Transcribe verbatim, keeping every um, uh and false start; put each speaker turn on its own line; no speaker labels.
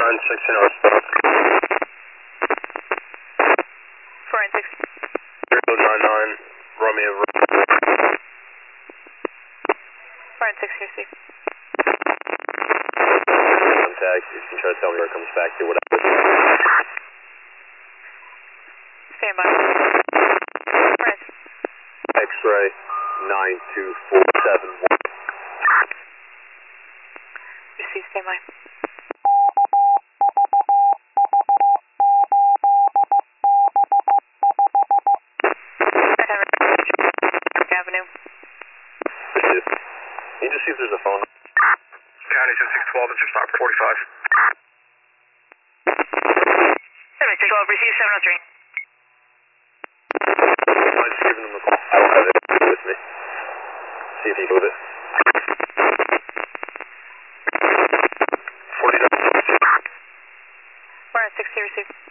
sixteen North.
four and six.
zero nine nine, Romeo.
four and six, here, Steve.
Contact, you can try to tell me where it comes back to, whatever.
Stand by. Press.
X-ray nine two four seven one.
Receive, stand by. Avenue.
Receive. Can you just see if there's a phone?
County seven six twelve, Mister Stop forty-five.
seven six twelve, receive seven oh three.
I'm just giving them a call. I don't have it with me. See if he can with it. forty-nine.
four and six, here, receive.